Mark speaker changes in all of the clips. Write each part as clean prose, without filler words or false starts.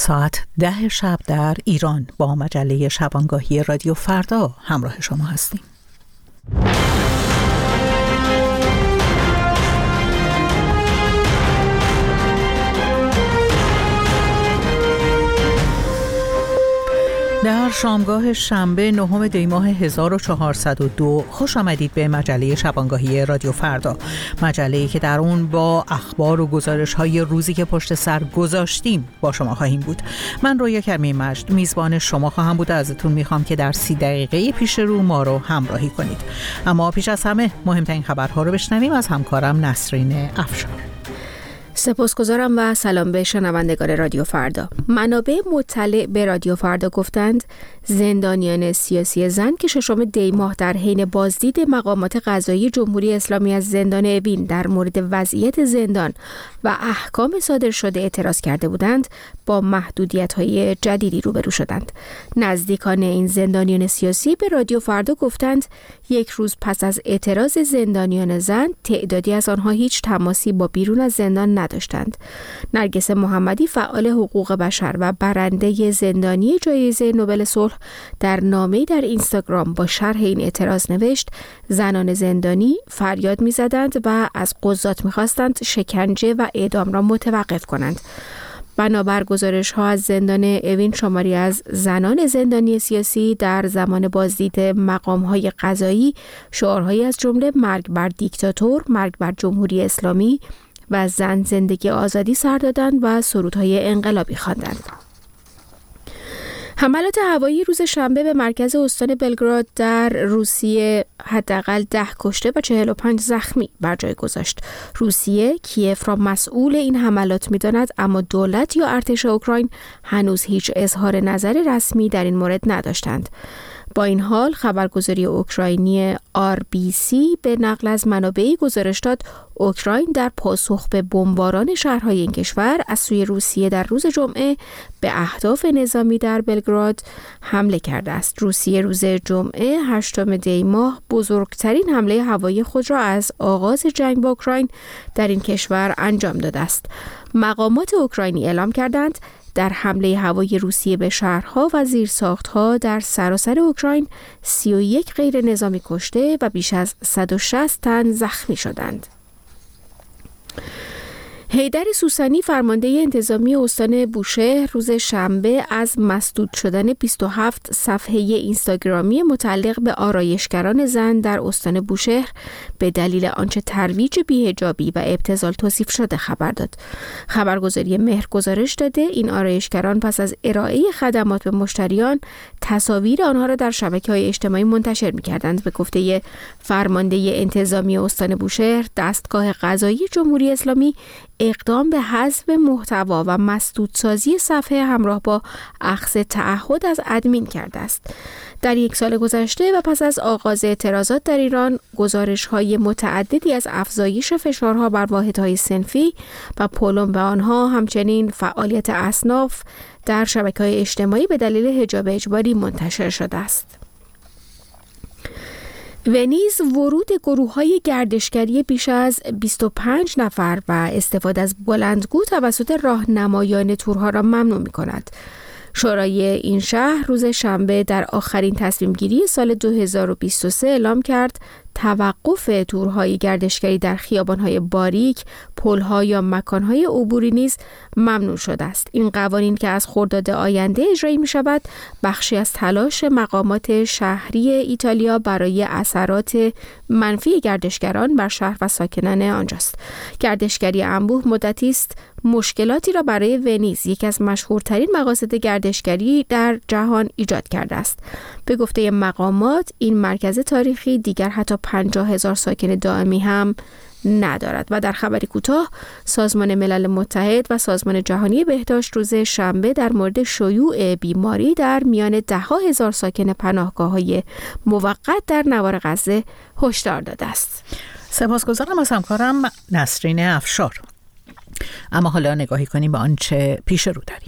Speaker 1: ساعت 10 شب در ایران با مجله شبانگاهی رادیو فردا همراه شما هستیم. در شامگاه شنبه 9 دی ماه 1402 خوش آمدید به مجله شبانگاهی رادیو فردا، مجله‌ای که در اون با اخبار و گزارش‌های روزی که پشت سر گذاشتیم با شما خواهیم بود. من رویا کرمی مجد میزبان شما خواهم بود و ازتون میخوام که در 30 دقیقه پیش رو ما رو همراهی کنید. اما پیش از همه مهمترین خبرها رو بشنویم از همکارم نسرین افشار.
Speaker 2: سپاسگزارم و سلام به شنوندگان رادیو فردا. منابع مطلع به رادیو فردا گفتند زندانیان سیاسی زن که 6 دی ماه در حین بازدید مقامات قضایی جمهوری اسلامی از زندان اوین در مورد وضعیت زندان و احکام صادر شده اعتراض کرده بودند، با محدودیت‌های جدیدی روبرو شدند. نزدیکان این زندانیان سیاسی به رادیو فردا گفتند یک روز پس از اعتراض زندانیان زن، تعدادی از آنها هیچ تماسی با بیرون از زندان نداشتند. نرگس محمدی، فعال حقوق بشر و برنده زندانی جایزه نوبل صلح، در نامه‌ای در اینستاگرام با شرح این اعتراض نوشت: زنان زندانی فریاد می‌زدند و از قضات می‌خواستند شکنجه و اعدام را متوقف کنند. بنابر گزارش‌ها از زندان اوین، شماری از زنان زندانی سیاسی در زمان بازدید مقام‌های قضایی شعارهایی از جمله مرگ بر دیکتاتور، مرگ بر جمهوری اسلامی و زن زندگی آزادی سر دادند و سرودهای انقلابی خواندند. حملات هوایی روز شنبه به مرکز استان بلگراد در روسیه حداقل 10 کشته و 45 زخمی بر جای گذاشت. روسیه کیف را مسئول این حملات می‌داند، اما دولت یا ارتش اوکراین هنوز هیچ اظهار نظر رسمی در این مورد نداشتند. با این حال خبرگزاری اوکراینی RBC به نقل از منابعی گزارش داد اوکراین در پاسخ به بمباران شهرهای این کشور از سوی روسیه در روز جمعه به اهداف نظامی در بلگراد حمله کرده است. روسیه روز جمعه 8 دی ماه بزرگترین حمله هوایی خود را از آغاز جنگ با اوکراین در این کشور انجام داده است. مقامات اوکراینی اعلام کردند در حمله هوایی روسیه به شهرها و زیرساختها در سراسر اوکراین 31 غیر نظامی کشته و بیش از 160 تن زخمی شدند. حیدر سوسنی، فرمانده انتظامی استان بوشهر، روز شنبه از مسدود شدن 27 صفحه اینستاگرامی متعلق به آرایشگران زن در استان بوشهر به دلیل آنچه ترویج بی‌حجابی و ابتذال توصیف شده خبر داد. خبرگزاری مهر گزارش داده این آرایشگران پس از ارائه خدمات به مشتریان تصاویر آنها را در شبکه‌های اجتماعی منتشر می‌کردند. به گفته فرمانده انتظامی استان بوشهر، دستگاه قضایی جمهوری اسلامی اقدام به حذف محتوا و مسدودسازی صفحه همراه با اخذ تعهد از ادمین کرده است. در 1 سال گذشته و پس از آغاز اعتراضات در ایران، گزارش‌های متعددی از افزایش فشارها بر واحدهای صنفی و پلم به آنها، همچنین فعالیت اصناف در شبکه‌های اجتماعی به دلیل حجاب اجباری منتشر شده است. ونیز ورود گروه‌های گردشگری بیش از 25 نفر و استفاده از بلندگو توسط راهنمایان تورها را ممنوع می‌کند. شورای این شهر روز شنبه در آخرین تصمیم گیری سال 2023 اعلام کرد توقف تورهای گردشگری در خیابان‌های باریک، پل‌ها یا مکان‌های عبوری نیز ممنوع شده است. این قوانین که از خرداد آینده اجرایی می‌شود، بخشی از تلاش مقامات شهری ایتالیا برای اثرات منفی گردشگران بر شهر و ساکنان آنجاست. گردشگری انبوه مدتی است مشکلاتی را برای ونیز، یکی از مشهورترین مقاصد گردشگری در جهان، ایجاد کرده است. به گفته مقامات این مرکز تاریخی دیگر حتی 50,000 ساکن دائمی هم ندارد. و در خبری کوتاه، سازمان ملل متحد و سازمان جهانی بهداشت روز شنبه در مورد شیوع بیماری در میان 10,000 ساکن پناهگاه‌های موقت در نوار غزه هشدار داده است.
Speaker 1: سپاسگزارم از همکارم نسرین افشار. اما حالا نگاهی کنیم به آنچه پیش رو داریم.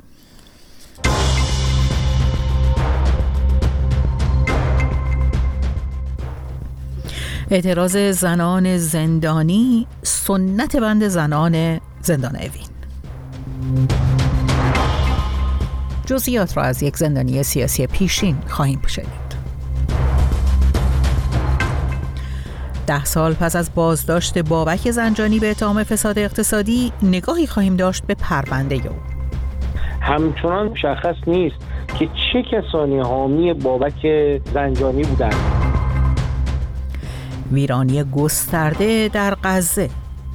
Speaker 1: اعتراض زنان زندانی، سنت بند زنان زندان اوین. جزئیات را از یک زندانی سیاسی پیشین خواهیم شنید. 10 سال پس از بازداشت بابک زنجانی به اتهام فساد اقتصادی، نگاهی خواهیم داشت به پرونده او.
Speaker 3: همچنان مشخص نیست که چه کسانی حامی بابک زنجانی بودند.
Speaker 1: ویرانی گسترده در غزه.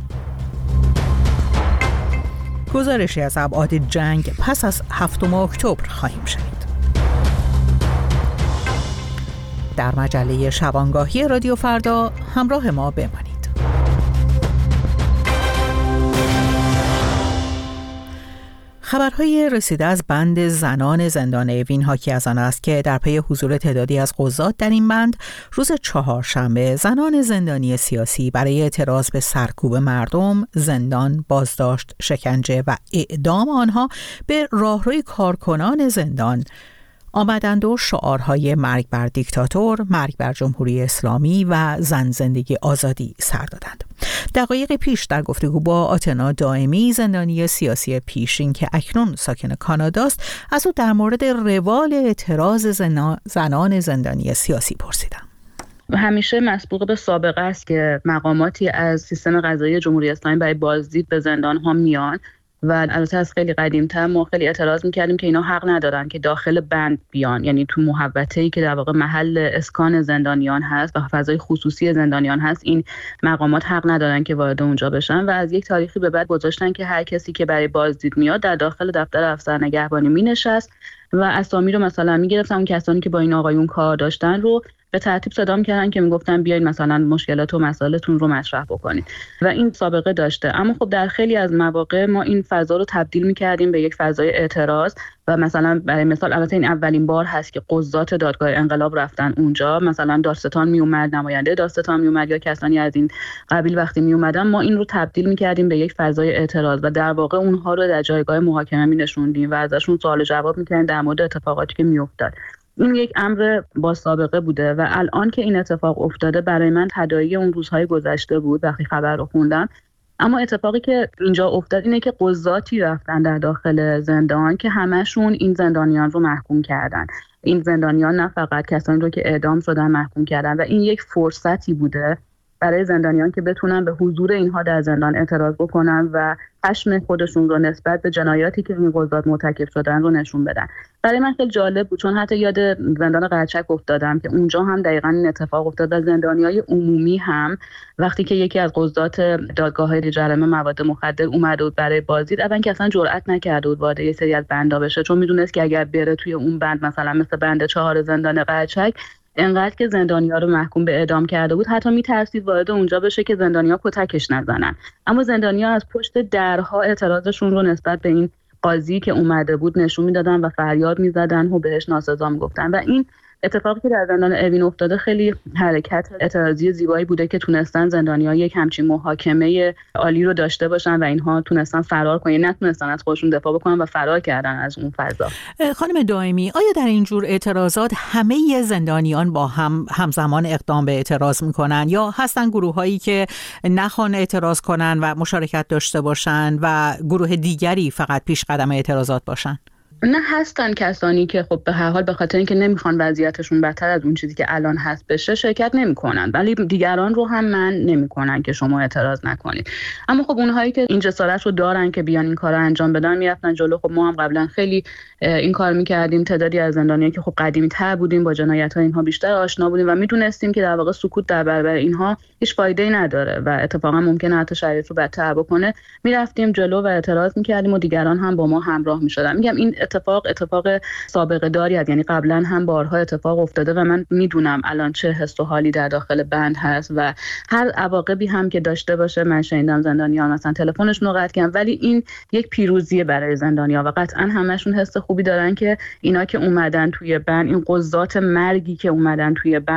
Speaker 1: گزارشی از ابعاد جنگ پس از 7 اکتبر خواهیم شنید. در مجله شبانگاهی رادیو فردا همراه ما بمانید. خبرهای رسیده از بند زنان زندان اوین حاکی از آن است که در پی حضور تعدادی از قضات در این بند، روز چهارشنبه زنان زندانی سیاسی برای اعتراض به سرکوب مردم، زندان، بازداشت، شکنجه و اعدام آنها به راهروی کارکنان زندان آمدند و شعارهای مرگ بر دیکتاتور، مرگ بر جمهوری اسلامی و زن زندگی آزادی سر دادند. دقایق پیش در گفتگو با آتنا دائمی، زندانی سیاسی پیشین که اکنون ساکن کاناداست، از او در مورد روال اعتراض زنان زندانی سیاسی پرسیدم.
Speaker 4: همیشه مسبوق به سابقه است که مقاماتی از سیستم قضایی جمهوری اسلامی برای بازدید به زندان ها میان و البته از خیلی قدیم‌تر ما خیلی اعتراض می‌کردیم که اینا حق ندارن که داخل بند بیان، یعنی تو محوطه‌ای که در واقع محل اسکان زندانیان هست و فضای خصوصی زندانیان هست، این مقامات حق ندارن که وارد اونجا بشن و از یک تاریخی به بعد گذاشتن که هر کسی که برای بازدید میاد در داخل دفتر افسر نگهبانی مینشست و اسامی رو مثلا میگرفتن، اون کسانی که با این آقایون کار داشتن رو به ترتیب صدا می‌کردن که میگفتن بیاین مثلا مشکلات و مسائلتون رو مطرح بکنید و این سابقه داشته. اما خب در خیلی از مواقع ما این فضا رو تبدیل می‌کردیم به یک فضای اعتراض و مثلا برای مثال البته این اولین بار هست که قضات دادگاه انقلاب رفتن اونجا، مثلا دادستان میومد، نماینده دادستان میومد یا کسانی از این قبیل وقتی میومدن، ما این رو تبدیل می‌کردیم به یک فضای اعتراض و در واقع اونها رو در جایگاه محاکمه می‌نشوندیم و ازشون سوال و جواب می‌کردیم در مورد اتفاقاتی که میافتاد. این یک امر با سابقه بوده و الان که این اتفاق افتاده برای من تداعی اون روزهای گذشته بود وقتی خبر رو خوندم. اما اتفاقی که اینجا افتاد اینه که قضاتی رفتن در داخل زندان که همشون این زندانیان رو محکوم کردن. این زندانیان نه فقط کسانی رو که اعدام شدن محکوم کردن و این یک فرصتی بوده برای زندانیان که بتونن به حضور اینها در زندان اعتراض بکنن و خشم خودشون رو نسبت به جنایاتی که این قضات مرتکب شدن رو نشون بدن. برای من خیلی جالب بود چون حتی یاد زندان قرچک افتادم که اونجا هم دقیقاً این اتفاق افتاد و زندانیای عمومی هم وقتی که یکی از قضات دادگاه‌های جرائم مواد مخدر اومد بود برای بازدید، اول که اصلا جرئت نکرد بود وارد یه سری از بندا بشه چون میدونست که اگر بره توی اون بند مثلا مثل بند 4 زندان قرچک انقدر که زندانی‌ها رو محکوم به اعدام کرده بود حتی می‌ترسید وارد اونجا بشه که زندانی‌ها کتکش نزنن. اما زندانی‌ها از پشت درها اعتراضشون رو نسبت به این قاضی که اومده بود نشون میدادن و فریاد می‌زدن و بهش ناسزا می‌گفتن و این اتفاقی که در زندان اوین افتاده خیلی حرکت اعتراضی زیبایی بوده که تونستن زندانی‌ها یک همچین محاکمه عالی رو داشته باشن و اینها تونستن فرار کنن، نتونستن از خودشون دفاع بکنن و فرار کردن از اون فضا.
Speaker 1: خانم دائمی، آیا در این جور اعتراضات همه زندانیان با هم همزمان اقدام به اعتراض میکنن یا هستن گروهایی که نخوان اعتراض کنن و مشارکت داشته باشن و گروه دیگری فقط پیش قدم اعتراضات باشن؟
Speaker 4: نه، هستن کسانی که خب به هر حال به خاطر اینکه نمیخوان وضعیتشون بدتر از اون چیزی که الان هست بشه شرکت نمیکنن، ولی دیگران رو هم من نمیکنن که شما اعتراض نکنید. اما خب اونهایی که این جسارت رو دارن که بیان این کارو انجام بدن میرفتن جلو. خب ما هم قبلا خیلی این کار میکردیم. تعدادی از زندانیایی که خب قدیمی‌تر بودیم با جنایت‌های اینها بیشتر آشنا بودیم و میدونستیم که در واقع سکوت در برابر اینها هیچ فایده‌ای نداره و اتفاقا ممکنه حتی شرایط رو بدتر بکنه. میرفتیم جلو و اعتراض میکردیم و دیگران هم با ما همراه میشدن. میگم این اتفاق سابقه داری است، یعنی قبلا هم بارها اتفاق افتاده و من میدونم الان چه حس و حالی در داخل بند هست و هر عواقبی هم که داشته باشه. من شنیدم زندانیان مثلا تلفنشون رو قطع کردن، ولی این یک پیروزیه برای زندانیان و قطعا همشون حس خوبی دارن که اینا که اومدن توی بند، این قضات مرگی که اومدن توی بند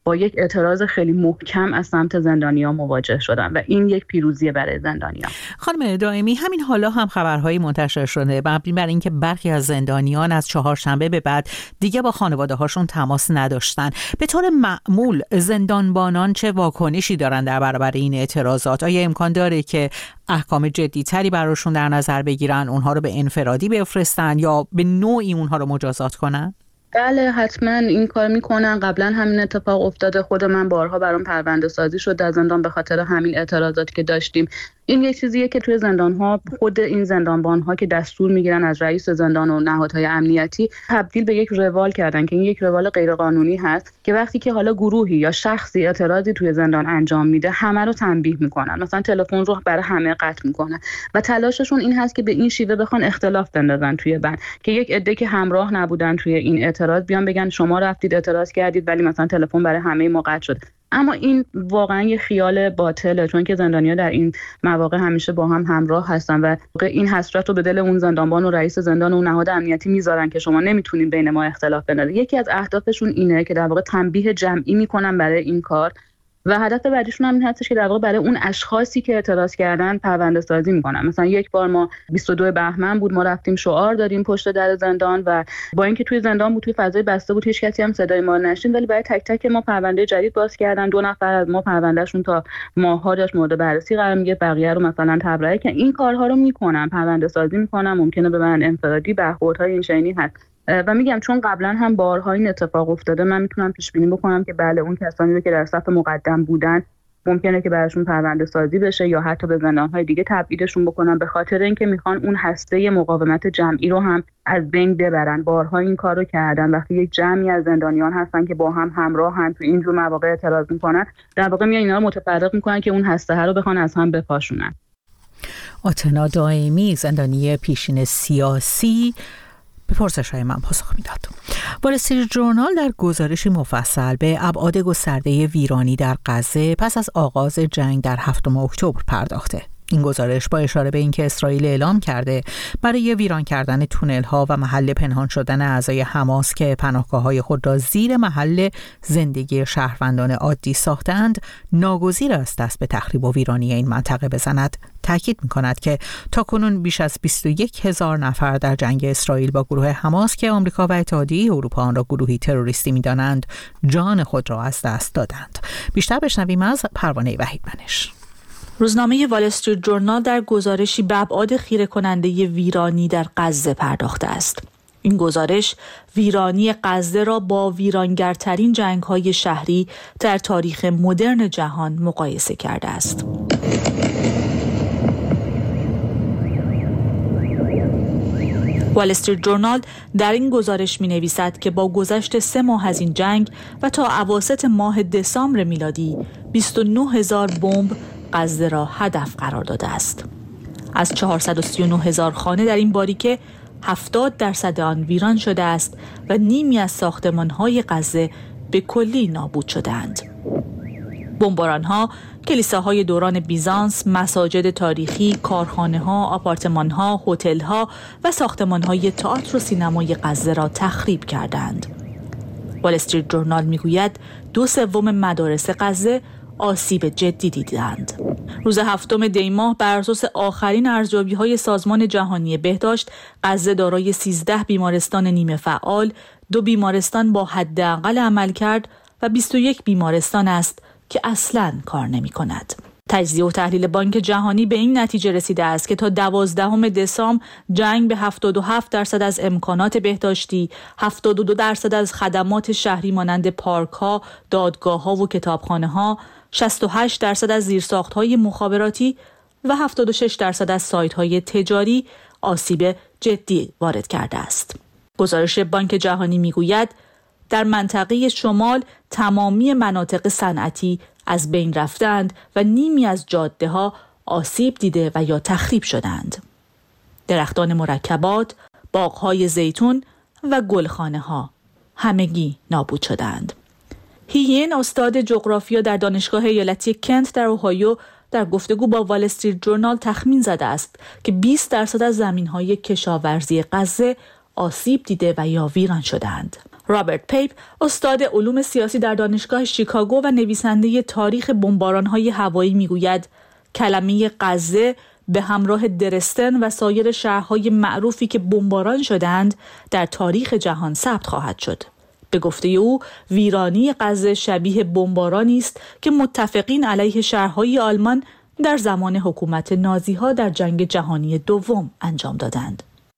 Speaker 4: با یک اعتراض خیلی محکم از سمت زندانیان مواجه شدن و این یک پیروزی برای زندانیان.
Speaker 1: خانم دائمی، همین حالا هم خبرهایی منتشر شده مبنی بر اینکه برخی از زندانیان از چهارشنبه به بعد دیگه با خانواده هاشون تماس نداشتن. به طور معمول زندانبانان چه واکنشی دارن در برابر این اعتراضات؟ آیا امکان داره که احکام جدی‌تری براشون در نظر بگیرن، اونها رو به انفرادی بفرستن یا به نوعی اونها رو مجازات کنن؟
Speaker 4: بله حتما این کار میکنن. قبلا همین اتفاق افتاده. خود من بارها برام پرونده سازی شد در زندان به خاطر همین اعتراضاتی که داشتیم. این یک چیزیه که توی زندان‌ها خود این زندانبان‌ها که دستور میگیرن از رئیس زندان و نهادهای امنیتی تبدیل به یک روال کردن که این یک روال غیرقانونی هست که وقتی که حالا گروهی یا شخصی اعتراضی توی زندان انجام میده همه رو تنبیه میکنن، مثلا تلفن رو برای همه قطع میکنن و تلاششون این هست که به این شیوه بخوان اختلاف بندازن توی بند که یک عده که همراه نبودن توی این اعتراض بیان بگن شما رفتید اعتراض کردید ولی مثلا تلفن برای همه ما قطع شد. اما این واقعا یه خیال باطله، چون که زندانی‌ها در این مواقع همیشه با هم همراه هستن و این حسرت رو به دل اون زندانبان و رئیس زندان و نهاد امنیتی میذارن که شما نمیتونین بین ما اختلاف بندازید. یکی از اهدافشون اینه که در واقع تنبیه جمعی میکنن برای این کار و هدف بعدیشون هم این هستش که در واقع برای اون اشخاصی که اعتراض کردن پرونده سازی میکنن. مثلا یک بار ما 22 بهمن بود، ما رفتیم شعار دادیم پشت در زندان و با اینکه توی زندان بود، توی فضای بسته بود، هیچ کسی هم صدای ما نشنید، ولی برای تک تک ما پرونده جدید باز کردن. 2 نفر از ما پروندهشون تا ماه‌ها داشت مورد بررسی قرار میگه، بقیه رو مثلا تبرئه که این کارها رو میکنن، پرونده سازی میکنن، ممکنه به من انفرادی برخوردهای این شینی هست. و میگم چون قبلا هم بارها این اتفاق افتاده، من میتونم پیش بینی بکنم که بله اون کسانی رو که در صف مقدم بودن ممکنه که براشون پرونده سازی بشه یا حتی به زندان‌های دیگه تبعیدشون بکنن، به خاطر اینکه میخوان اون هسته مقاومت جمعی رو هم از بین ببرن. بارها این کارو کردن. وقتی یک جمعی از زندانیان هستن که با هم همراهن تو این جور مواقع اعتراض میکنن، در واقع میان اینا رو متفرق میکنن که اون هسته رو بخوان از هم بپاشونن.
Speaker 1: آتنا دائمی، زندانی پیشین سیاسی، به پرسش‌های من پاسخ میداد. وال استریت ژورنال در گزارشی مفصل به ابعاد گسترده ویرانی در غزه پس از آغاز جنگ در 7 اکتبر پرداخته. این گزارش با اشاره به اینکه اسرائیل اعلام کرده برای ویران کردن تونل‌ها و محل پنهان شدن اعضای حماس که پناهگاه‌های خود را زیر محل زندگی شهروندان عادی ساختند، ناگزیر است دست به تخریب و ویرانی این منطقه بزند. تاکید می‌کند که تاکنون بیش از 21,000 نفر در جنگ اسرائیل با گروه حماس که آمریکا و اتحادیه اروپا آن را گروهی تروریستی می‌دانند، جان خود را از دست دادند. بیشتر بشنویم از پروانه وحیدمنش.
Speaker 5: روزنامه وال استریت ژورنال در گزارشی به ابعاد خیره کننده ویرانی در غزه پرداخته است. این گزارش ویرانی غزه را با ویرانگرترین جنگ‌های شهری در تاریخ مدرن جهان مقایسه کرده است. وال استریت ژورنال در این گزارش می‌نویسد که با گذشت 3 ماه از این جنگ و تا اواسط ماه دسامبر میلادی 29,000 بمب غزه را هدف قرار داده است. از 439,000 خانه در این باریکه 70% آن ویران شده است و نیمی از ساختمان‌های غزه به کلی نابود شدند. بمباران‌ها کلیساهای دوران بیزانس، مساجد تاریخی، کارخانه‌ها، آپارتمان‌ها، هتل‌ها و ساختمان‌های تئاتر و سینمای غزه را تخریب کردند. وال استریت ژورنال می‌گوید 2/3 مدارس غزه آسیب جدی دیدند. روز 7 دی ماه بر اساس آخرین ارزیابی‌های سازمان جهانی بهداشت، غزه دارای 13 بیمارستان نیمه فعال، 2 بیمارستان با حداقل عملکرد و 21 بیمارستان است که اصلاً کار نمی‌کند. تجزیه و تحلیل بانک جهانی به این نتیجه رسیده است که تا 12 دسامبر جنگ به 77% از امکانات بهداشتی، 72% از خدمات شهری مانند پارک‌ها، دادگاه‌ها و کتابخانه‌ها، 68% از زیرساخت‌های مخابراتی و 76% از سایت‌های تجاری آسیب جدی وارد کرده است. گزارش بانک جهانی می‌گوید در منطقه شمال تمامی مناطق صنعتی از بین رفتند و نیمی از جاده‌ها آسیب دیده و یا تخریب شدند. درختان مرکبات، باغ‌های زیتون و گلخانه‌ها همگی نابود شدند. هیین، استاد جغرافیا در دانشگاه ایالتی کنت در اوهایو، در گفتگو با وال استریت ژورنال تخمین زده است که 20% از زمین‌های کشاورزی غزه آسیب دیده و یا ویران شدند. رابرت پیپ، استاد علوم سیاسی در دانشگاه شیکاگو و نویسنده تاریخ بمباران‌های هوایی میگوید کلمه غزه به همراه درستن و سایر شهرهای معروفی که بمباران شدند در تاریخ جهان ثبت خواهد شد. به گفته او ویرانی غزه شبیه بمبارانی است که متفقین علیه شهرهای آلمان در زمان حکومت نازی‌ها در جنگ جهانی دوم انجام دادند.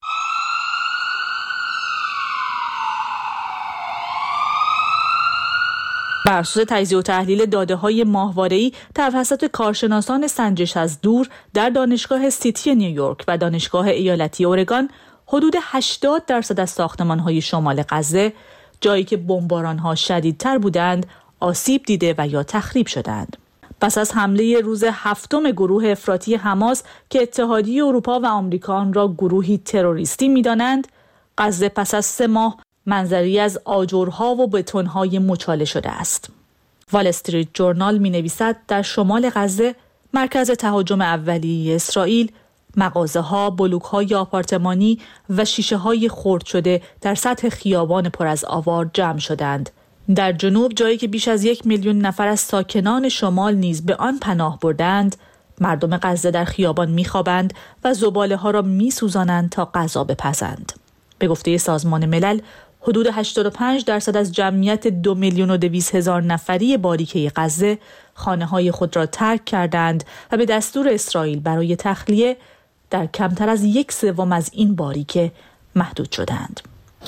Speaker 5: بر اساس تجزیه و تحلیل داده‌های ماهواره‌ای توسط کارشناسان سنجش از دور در دانشگاه سیتی نیویورک و دانشگاه ایالتی اورگان، حدود 80% از ساختمان‌های شمال غزه، جایی که بمباران‌ها شدیدتر بودند، آسیب دیده و یا تخریب شدند. پس از حمله روز 7 گروه افراطی حماس که اتحادیه اروپا و آمریکا آن را گروهی تروریستی می‌دانند، غزه پس از 3 ماه منظری از آجرها و بتون‌های مچاله شده است. وال استریت جورنال می‌نویسد در شمال غزه، مرکز تهاجم اولیه اسرائیل، مغازه‌ها، بلوک‌های آپارتمانی و شیشه‌های خرد شده در سطح خیابان پر از آوار جمع شدند. در جنوب، جایی که بیش از 1 میلیون نفر از ساکنان شمال نیز به آن پناه بردند، مردم غزه در خیابان می‌خوابند و زباله‌ها را می‌سوزانند تا غذا بپزند. به گفته سازمان ملل، حدود 85% از جمعیت 2,200,000 نفری باریکه غزه خانه‌های خود را ترک کردند و به دستور اسرائیل برای تخلیه در کمتر از 1/3 از این باریکه محدود شدند.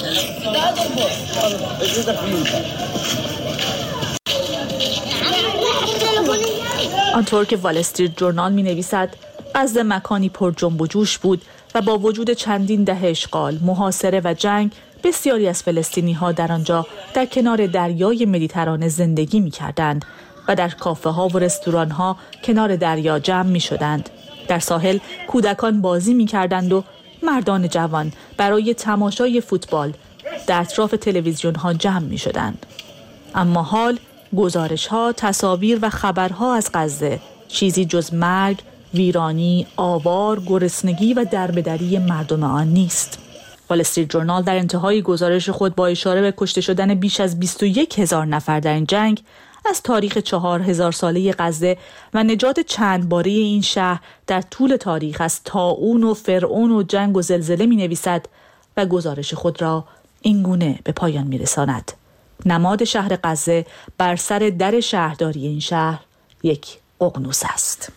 Speaker 5: آنطور که وال استریت جورنال می‌نویسد، غزه مکانی پر جنب و جوش بود و با وجود چندین دهه اشغال، محاصره و جنگ، بسیاری از فلسطینی‌ها در آنجا در کنار دریای مدیترانه زندگی می‌کردند و در کافه‌ها و رستوران‌ها کنار دریا جمع می‌شدند. در ساحل کودکان بازی می‌کردند و مردان جوان برای تماشای فوتبال در اطراف تلویزیون‌ها جمع می‌شدند. اما حال گزارش‌ها، تصاویر و خبرها از غزه چیزی جز مرگ، ویرانی، آوار، گرسنگی و دربدری مردم آن نیست. وال استریت جورنال در انتهای گزارش خود با اشاره به کشته شدن بیش از 21,000 نفر در این جنگ از تاریخ 4000 ساله غزه و نجات چند باره این شهر در طول تاریخ از طاعون و فرعون و جنگ و زلزله می نویسد و گزارش خود را اینگونه به پایان می رساند. نماد شهر غزه بر سر در شهرداری این شهر یک ققنوس است.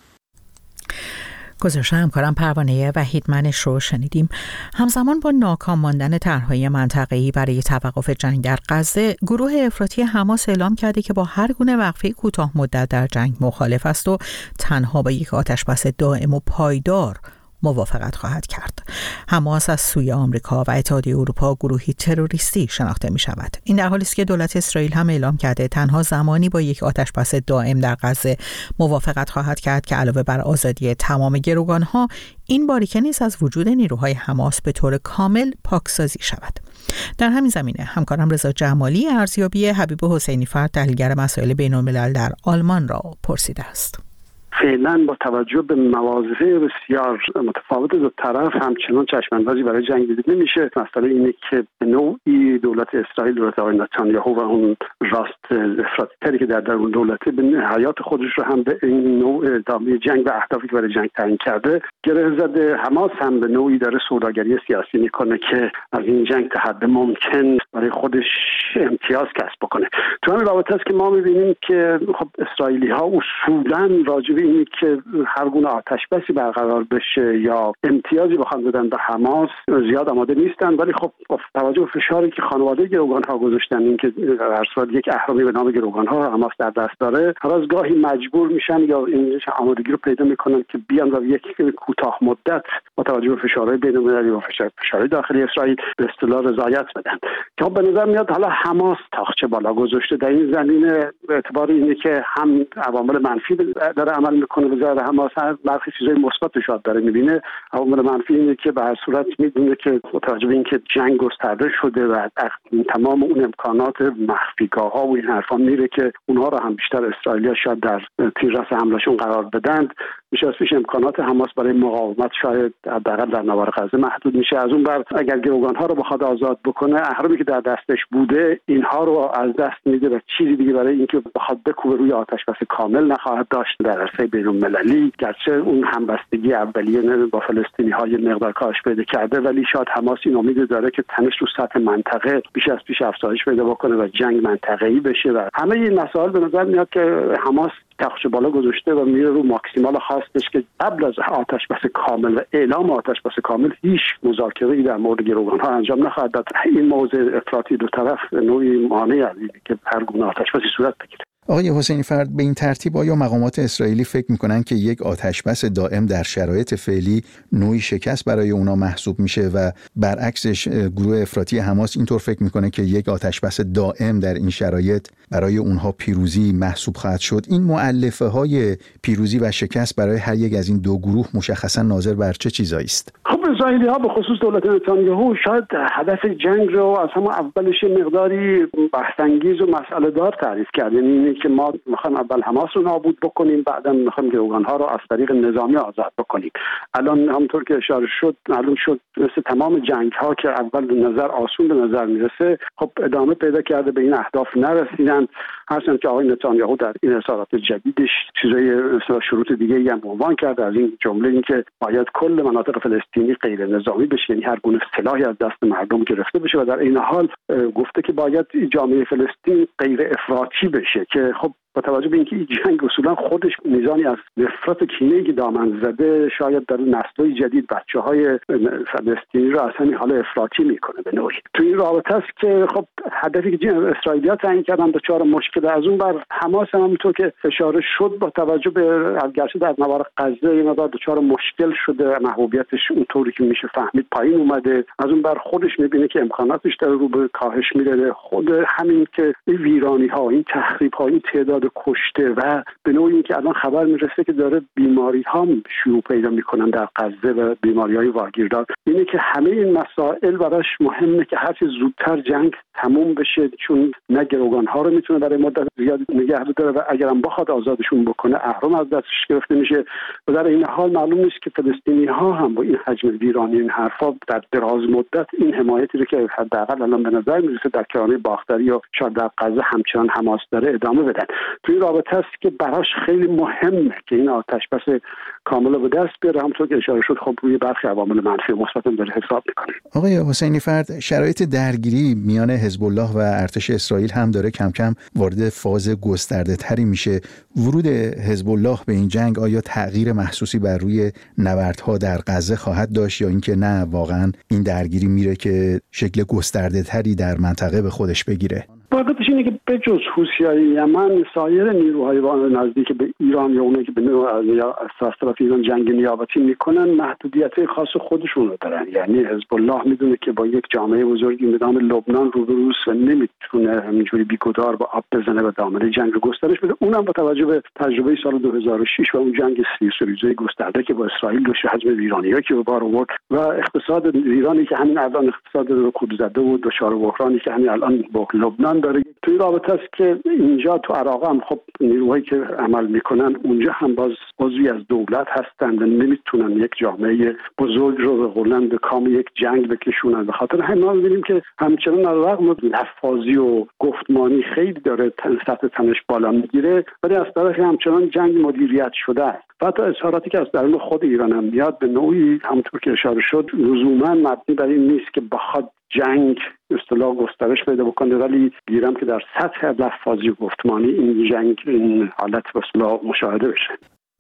Speaker 1: گزارش همکارم پروانه وحیدمنش رو شنیدیم. همزمان با ناکام ماندن طرح‌های منطقه‌ای برای توقف جنگ در غزه، گروه افراطی حماس اعلام کرده که با هر گونه وقفه کوتاه مدت در جنگ مخالف است و تنها با یک آتشبس دائم و پایدار موافقت خواهد کرد. حماس از سوی آمریکا و اتحادیه اروپا گروهی تروریستی شناخته می شود. این در حالی است که دولت اسرائیل هم اعلام کرده تنها زمانی با یک آتشبس دائم در غزه موافقت خواهد کرد که علاوه بر آزادی تمام گروگانها، این باریکه نیز از وجود نیروهای حماس به طور کامل پاکسازی شود. در همین زمینه همکارم رضا جمالی ارزیابی حبیب حسینی فرد، تحلیلگر مسائل بین‌الملل در آلمان را پرسیده است.
Speaker 6: فعلا با توجه به مواضع بسیار متفاوت دو طرف همچنان چشم‌اندازی برای جنگ دیده نمیشه. مسئله اینه که به نوعی دولت اسرائیل، دولت آقای نتانیاهو و اون راست افراطی‌تری که در درون دولته به حیات خودش رو هم به این نوع ادامه جنگ و اهدافی که برای جنگ تعیین کرده گره زده. حماس هم به نوعی داره سوداگری سیاسی میکنه که از این جنگ تا حد ممکن برای خودش امتیاز کسب بکنه. تو همین رابطه است که ما می‌بینیم که خب اسرائیلی‌ها اصولاً راجع به اینی که هر گونه آتش بسی برقرار بشه یا امتیازی بخوان بدن به حماس زیاد آماده نیستن، ولی خب توجه به فشاری که خانواده گروگان‌ها گذاشتن، این که در صورت یک اهرامی به نام گروگان‌ها حماس در دست داره، هر از گاهی مجبور میشن یا این آمادگی رو پیدا میکنن که بیان و یک کوتاه مدت با توجه به فشارهای بین‌المللی و فشارهای داخلی اسرائیل به اصطلاح رضایت بدن. که به نظر میاد حالا حماس تاخچه بالا گذاشته در این زمینه، به اعتبار اینه که هم عوامل منفی داره عمل میکنه به ضرر حماس، برخی چیزای مثبت شاید داره میبینه. عوامل منفی اینه که به هر صورت میدونه که با توجه به اینکه جنگ گسترده شده و تمام اون امکانات مخفیگاه‌ها و این حرفا میره که اونها رو هم بیشتر اسرائیلی‌ها شاید در تیررس حملهشون قرار بدن، میشه از پیش امکانات حماس برای مقاومت شاید حداقل در نوار غزه محدود میشه. از اون بر اگر گروگان‌ها رو بخواد آزاد بکنه، اهرامی که در دستش بوده اینها رو از دست میده و چیزی دیگه برای اینکه بخواد بکوبه روی آتش‌بس کامل نخواهد داشت. در عرصه بین‌المللی گرچه اون همبستگی اولیه با فلسطینی‌ها یه مقدار کاهش پیدا کرده، ولی شاید حماس این امید داره که تنش رو سطح منطقه بیش از پیش افزایش پیدا بکنه و جنگ منطقه‌ای بشه و همه این مسائل به نظر میاد که حماس تخش بالا گذاشته و میره رو ماکسیمال خواستش که قبل از آتش‌بس کامل و اعلام آتش‌بس کامل هیچ مذاکره‌ای در مورد گروگان‌ها انجام نخواهد داد. این موضع افراطی دو طرف نوعی مانع از اینه که هر گونه آتش‌بسی صورت بگیره.
Speaker 7: آقای حسینی فرد، به این ترتیب آیا مقامات اسرائیلی فکر میکنن که یک آتشبس دائم در شرایط فعلی نوعی شکست برای اونا محسوب میشه و برعکسش گروه افراطی حماس اینطور فکر میکنه که یک آتشبس دائم در این شرایط برای اونها پیروزی محسوب خواهد شد؟ این مؤلفه های پیروزی و شکست برای هر یک از این دو گروه مشخصا ناظر بر چه چیزایی است؟
Speaker 6: خب اسرائیلی ها به خصوص دولت نتانیاهو شاید هدف جنگ رو از همون اولش مقداری بحث انگیز و مسئله دار تعریف کرد، یعنی که ما میخوایم اول حماس رو نابود بکنیم، بعدا میخوایم گروگان‌ها رو از طریق نظامی آزاد بکنیم. الان همونطور که اشاره شد معلوم شد مثل تمام جنگ‌ها که اول به نظر آسون به نظر میرسه، خب ادامه پیدا کرده، به این اهداف نرسیدن. هرچند که آقای نتانیاهو در این اظهارات جدیدش چیزای مثلا شروط دیگه‌ای هم عنوان کرده، از این جمله اینکه باید کل مناطق فلسطینی غیر نظامی بشه، یعنی هر گونه سلاحی از دست مردم گرفته بشه، و در این حال گفته که باید جامعه فلسطین غیر افراطی بشه که خب با توجه به اینکه این جنگ اصولا خودش میزانی از نفرت و کینه‌ای که دامن زده، شاید در نسل‌های جدید بچه‌های فلسطینی رو اصلا این حال افراطی میکنه به نوعی. تو این رابطه است که خب هدفی که اسرائیلی‌ها تعیین کردن دچار مشکل. از اون بر حماس هم همونطور که اشاره شد با توجه به گرچه در نوار غزه یه مقدار دچار مشکل شده، محبوبیتش اونطوری که میشه فهمید پایین اومده. از اون بر خودش میبینه که امکاناتش داره رو به کاهش میره. خود همین که این ویرانی‌ها، این تخریب‌ها، این تعداد کشته و به نوعی که الان خبر میرسه که داره بیماری ها شیوع پیدا میکنن در غزه و بیماری های واگیردار، اینه که همه این مسائل براش مهمه که هرچی زودتر جنگ تموم بشه، چون نه گروگان ها رو میتونه برای مدت زیادی نگه داره و اگرم بخواد آزادشون بکنه اهرم از دستش گرفته میشه. و در این حال معلوم نیست که فلسطینی ها هم با این حجم ویرانی این حرفا در دراز مدت این حمایتی رو که حداقل الان به نظر میرسه در کرانه باختری یا شاید در غزه همچنان حماس داره ادامه بدن. تو این رابطه است که براش خیلی مهمه که این آتشبس کامل به دست بیاره. همونطور که اشاره شد خب روی برخی عوامل منفی و مثبت هم داره حساب میکنه.
Speaker 7: آقای حسینی فرد، شرایط درگیری میان حزب الله و ارتش اسرائیل هم داره کم کم وارد فاز گسترده تری میشه. ورود حزب الله به این جنگ آیا تغییر محسوسی بر روی نبردها در غزه خواهد داشت یا اینکه نه واقعا این درگیری میره که شکل گسترده تری در منطقه به خودش بگیره؟
Speaker 6: واقعیتش اینه که به جز حوثی‌های یمن سایر نیروهای نزدیک به ایران یا اونایی که به از طرف ایران جنگ نیابتی میکنن محدودیت‌های خاص خودشون رو دارن. یعنی حزب الله میدونه که با یک جامعه بزرگی به نام لبنان روبروست و نمیتونه همینجوری بیگدار با آب بزنه و دامنه جنگ رو گسترش بده. اونم با توجه به تجربه سال 2006 و اون جنگ سیریزه گسترده که با اسرائیل داشت، حجم ویرانی‌ها که به بار آورد و اقتصاد ایرانی که همین الان اقتصاد رکود زده و دچار بحرانی که همین الان با لبنان داره. توی رابطه است که اینجا تو عراق هم خب نیروهایی که عمل میکنن اونجا هم باز عضوی از دولت هستند و نمیتونن یک جامعه بزرگ رو به قولن به کام یک جنگ بکشونن. به خاطر همین ما می‌بینیم که همچنان علیرغم لفاظی و گفتمانی خیلی داره سطح تنش بالا میگیره، ولی از طرفی همچنان جنگ مدیریت شده است. و حتی اظهاراتی که از درون خود ایران هم میاد به نوعی همونطور که اشاره شد لزوما مبنی بر این نیست که بخواد جنگ اصطلاح گسترش پیدا بکنه، ولی گیرم که در سطح لفاظی و گفتمانی این جنگ این حالت به اصطلاح مشاهده بشه.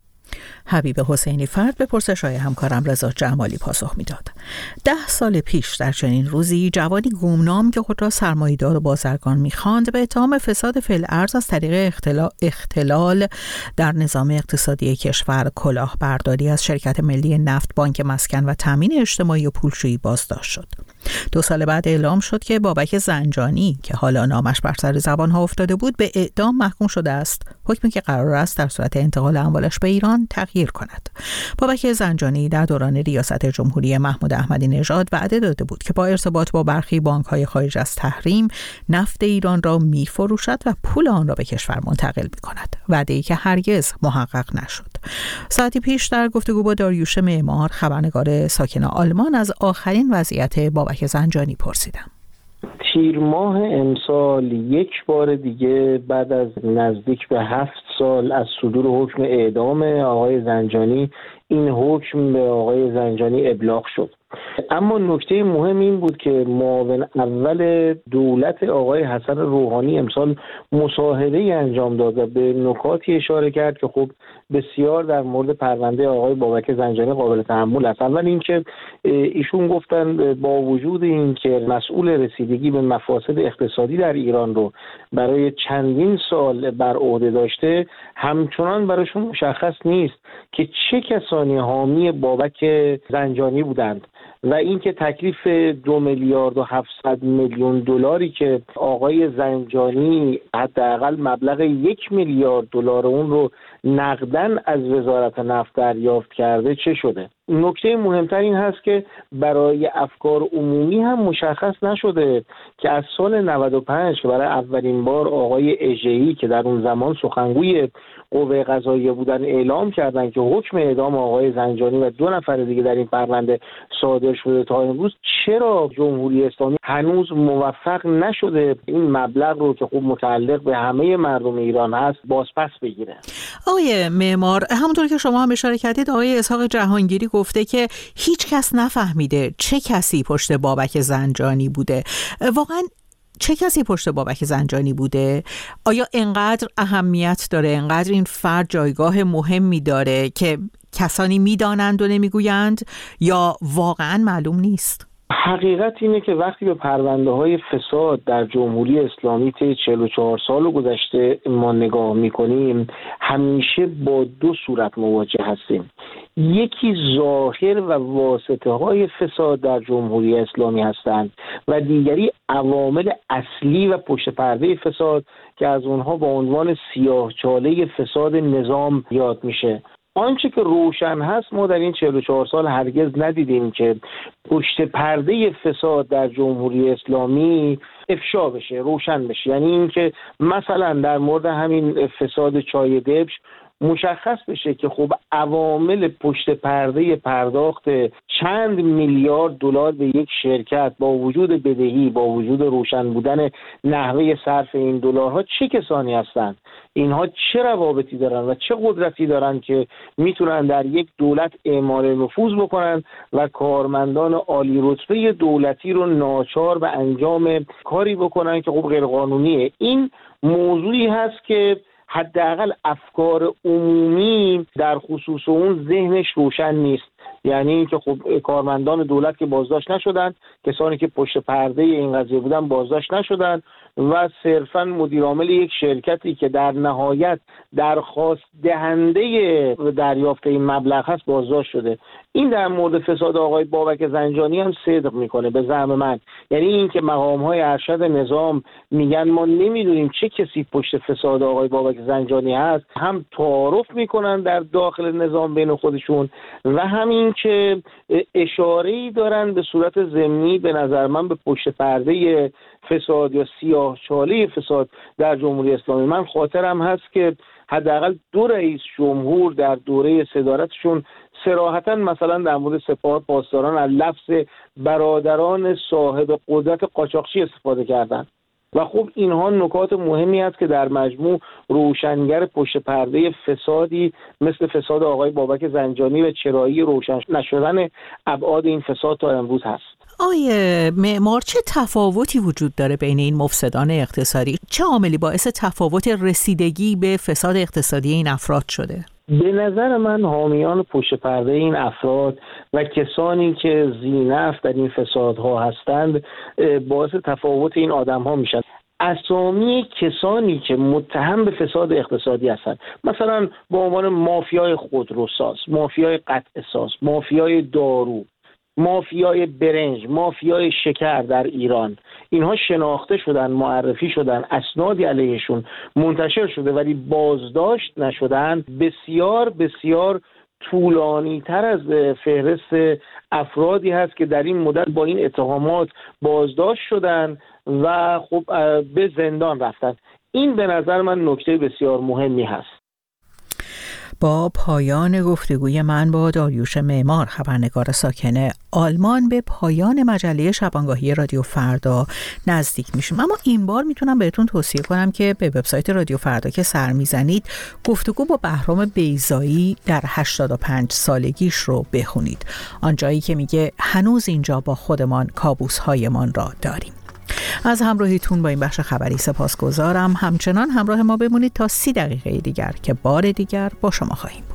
Speaker 1: حبیب حسینی فرد به پرسش‌های همکارم رضا جمالی پاسخ میداد. 10 سال پیش در چنین روزی جوانی گمنام که خود را سرمایه‌دار و بازرگان می‌خواند به اتهام فساد فی‌الارض از طریق اختلال در نظام اقتصادی کشور کلاهبرداری از شرکت ملی نفت، بانک مسکن و تامین اجتماعی و پولشویی بازداشت شد. 2 سال بعد اعلام شد که بابک زنجانی که حالا نامش بر سر زبان‌ها افتاده بود به اعدام محکوم شده است. حکمی که قرار است در صورت انتقال اموالش به ایران تغییر تغییر کند. بابک زنجانی در دوران ریاست جمهوری محمود احمدی نژاد وعده داده بود که با ارتباط با برخی بانک‌های خارج از تحریم نفت ایران را می‌فروشد و پول آن را به کشور منتقل می‌کند. وعده‌ای که هرگز محقق نشد. ساعتی پیش در گفتگو با داریوش معمار، خبرنگار ساکن آلمان، از آخرین وضعیت بابک زنجانی پرسیدم.
Speaker 3: تیر ماه امسال یک بار دیگه بعد از نزدیک به 7 سال از صدور حکم اعدام آقای زنجانی، این حکم به آقای زنجانی ابلاغ شد. اما نکته مهم این بود که معاون اول دولت آقای حسن روحانی امسال مصاحبه‌ای انجام داد و به نکاتی اشاره کرد که خب بسیار در مورد پرونده آقای بابک زنجانی قابل تحمل است. اول اینکه ایشون گفتن با وجود اینکه مسئول رسیدگی به مفاسد اقتصادی در ایران رو برای چندین سال بر عهده داشته، همچنان براشون مشخص نیست که چه کسانی حامی بابک زنجانی بودند و اینکه تکلیف 2 میلیارد و 700 میلیون دلاری که آقای زنجانی حداقل مبلغ 1 میلیارد دلار اون رو نقداً از وزارت نفت دریافت کرده چه شده. نکته مهمتر این هست که برای افکار عمومی هم مشخص نشده که از سال 95 که برای اولین بار آقای اژه‌ای که در اون زمان سخنگوی قوه قضاییه بودن اعلام کردن که حکم اعدام آقای زنجانی و 2 نفر دیگه در این پرونده صادر شده، تا امروز چرا جمهوری اسلامی هنوز موفق نشده این مبلغ رو که خوب متعلق به همه مردم ایران هست بازپس بگیره؟
Speaker 1: آقای معمار، همونطور که شما هم اشاره کردید، آقای اسحاق جهانگیری گفته که هیچ کس نفهمیده چه کسی پشت بابک زنجانی بوده. واقعا چه کسی پشت بابک زنجانی بوده؟ آیا انقدر اهمیت داره، انقدر این فرد جایگاه مهمی داره که کسانی میدانند و نمیگویند، یا واقعا معلوم نیست؟
Speaker 3: حقیقت اینه که وقتی به پرونده های فساد در جمهوری اسلامی طی 44 سال گذشته ما نگاه میکنیم، همیشه با 2 صورت مواجه هستیم. یکی ظاهر و واسطه های فساد در جمهوری اسلامی هستند و دیگری عوامل اصلی و پشت پرده فساد که از اونها با عنوان سیاهچاله فساد نظام یاد میشه. آنچه که روشن هست، ما در این 44 سال هرگز ندیدیم که پشت پرده فساد در جمهوری اسلامی افشا بشه، روشن بشه. یعنی اینکه مثلا در مورد همین فساد چای دبش مشخص بشه که خب عوامل پشت پرده پرداخت چند میلیارد دلار به یک شرکت با وجود بدهی، با وجود روشن بودن نحوه صرف این دلارها، چه کسانی هستند، اینها چه روابطی دارن و چه قدرتی دارن که میتونن در یک دولت اعمال نفوذ بکنن و کارمندان عالی رتبه دولتی رو ناچار به انجام کاری بکنن که خب غیر قانونیه. این موضوعی هست که حداقل افکار عمومی در خصوص اون ذهنش روشن نیست. یعنی اینکه خب کارمندان دولت که بازداشت نشدن، کسانی که پشت پرده این قضیه بودن بازداشت نشدن و صرفاً مدیر عامل یک شرکتی که در نهایت درخواست دهنده دریافت این مبلغ هست بازداشت شده. این در مورد فساد آقای بابک زنجانی هم صدق میکنه به زعم من. یعنی اینکه مقام‌های ارشد نظام میگن ما نمیدونیم چه کسی پشت فساد آقای بابک زنجانی هست، هم تعارف میکنن در داخل نظام بین خودشون و همین که اشاره‌ای دارن به صورت ضمنی به نظر من به پشت پرده فساد یا سیاه‌چاله فساد در جمهوری اسلامی. من خاطرم هست که حداقل 2 رئیس جمهور در دوره صدارتشون صراحتاً مثلا در مورد سپاه پاسداران از لفظ برادران صاحب قدرت قاچاقچی استفاده کردند و خب اینها نکات مهمی است که در مجموع روشنگر پشت پرده فسادی مثل فساد آقای بابک زنجانی و چرایی روشن نشدن ابعاد این فساد تا امروز هست.
Speaker 1: آیه معمار، چه تفاوتی وجود داره بین این مفسدان اقتصادی؟ چه عاملی باعث تفاوت رسیدگی به فساد اقتصادی این افراد شده؟
Speaker 3: به نظر من حامیان پشت پرده این افراد و کسانی که ذینفع در این فسادها هستند باعث تفاوت این آدم‌ها میشن. اسامی کسانی که متهم به فساد اقتصادی هستند، مثلا به عنوان مافیای خودروساز، مافیای قطع ساز، مافیای دارو، مافیای برنج، مافیای شکر در ایران، اینها شناخته شدن، معرفی شدن، اسنادی علیهشون منتشر شده ولی بازداشت نشدن. بسیار بسیار طولانی تر از فهرست افرادی هست که در این مدت با این اتهامات بازداشت شدن و خب به زندان رفتن. این به نظر من نکته بسیار مهمی هست.
Speaker 1: با پایان گفتگوی من با داریوش معمار، خبرنگار ساکن آلمان، به پایان مجله شبانگاهی رادیو فردا نزدیک میشیم. اما این بار میتونم بهتون توصیه کنم که به وبسایت رادیو فردا که سر میزنید گفتگو با بهرام بیضایی در 85 سالگیش رو بخونید. آنجایی که میگه هنوز اینجا با خودمان کابوس‌هایمان را داریم. از همراهیتون با این بخش خبری سپاسگزارم. همچنان همراه ما بمونید تا 30 دقیقه دیگر که بار دیگر با شما خواهیم.